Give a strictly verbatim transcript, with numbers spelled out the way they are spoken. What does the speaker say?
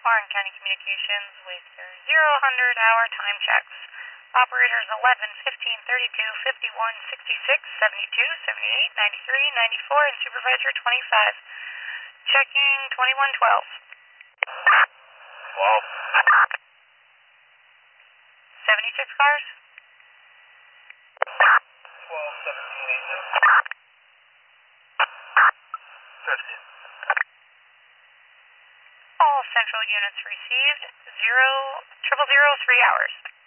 Warren County Communications with your zero hundred hour time checks. Operators eleven, fifteen, thirty-two, fifty-one, sixty-six, seventy-two, seventy-eight, ninety-three, ninety-four, and Supervisor twenty-five. Checking twenty-one twelve. twelve. seventy-six cars. twelve, seventeen, eighteen. fifteen. All central units received. Zero, triple zero, three hours.